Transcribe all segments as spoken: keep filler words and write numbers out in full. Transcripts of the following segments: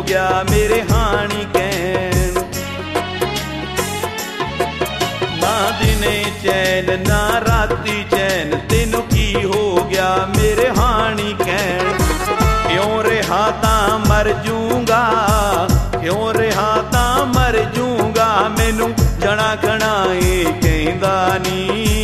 गया मेरे हाणी कहन। ना दिने चैन ना राती चैन तेनू की हो गया मेरे हाणी कहन। क्यों रहा तां मर जूंगा क्यों रहा तां मर जूंगा मैनू जणा खणा ए कहंदा नी।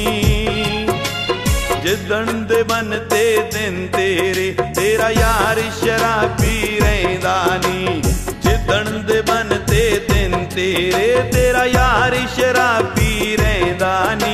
जिदण दे बन ते दिन तेरे तेरा यार शराबी रहिंदा नी। जिदण दे बन ते दिन तेरे तेरा यार शराबी रहिंदा नी।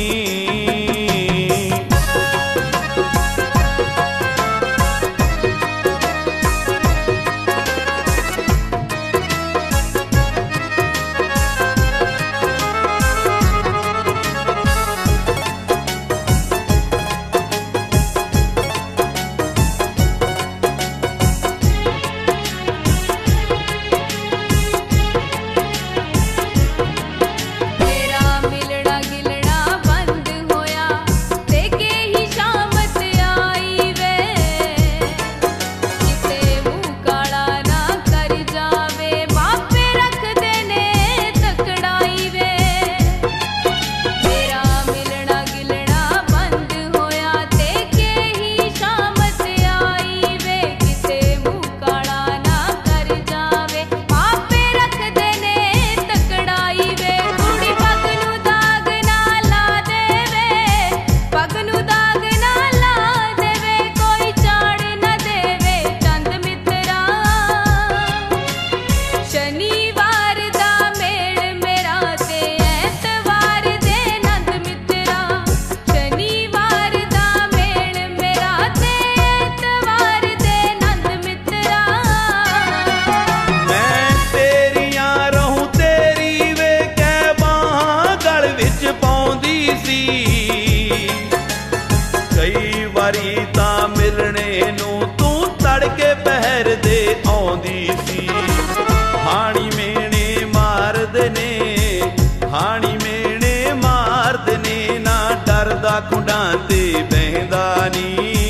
कई वारी तां मिलने नू तू तड़के पहर दे आउंदी सी। हाणी मेणे मारदे ने हाणी मेणे मारदे ने ना डरदा खुंडां ते बहिंदा नी।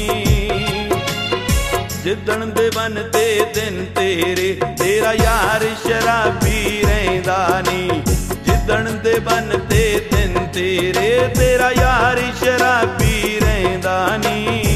जिदण दे बन ते दिन तेरे तेरा यार शराबी रहिंदा नी। जिदण दे बन ते दिन तेरे तेरा यार शराबी रहिंदा नी।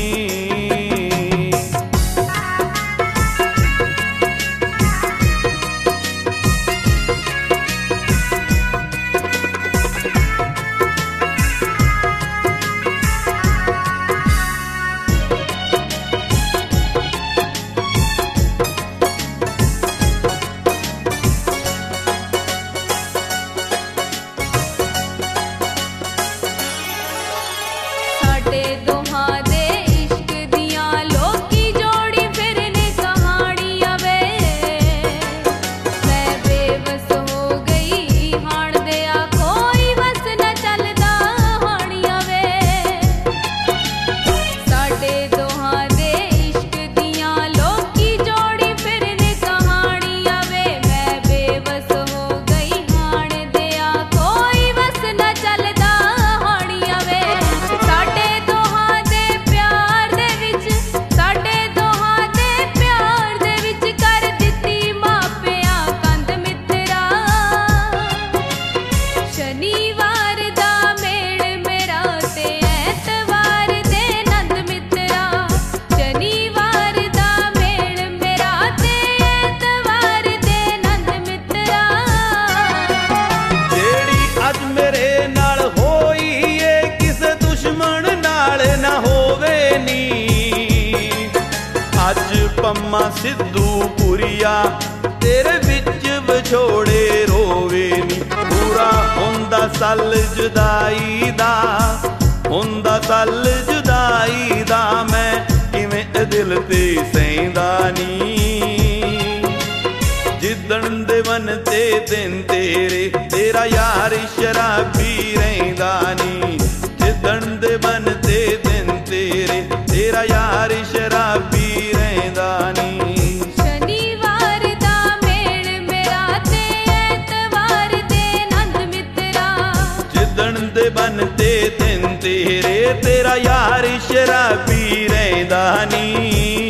पम्मा सिद्धू पुरिया तेरे बिच विछोड़े रोवे नी। पूरा हुंदा सल जुदाई दा हुंदा सल जुदाई दा मैं किवें दिल ते सहिंदा नी। जिदण दे बन ते दिन तेरे तेरा यार शराबी रहिंदा नी। जिदण दे बन ते दिन तेरे तेरा यार शराबी रहिंदा नी। शनिवार दा मेल मेरा ते ऐतवार दे नंद मित्रा। जिदण दे बन ते दिन तेरे तेरा यार शराबी रहिंदा नी।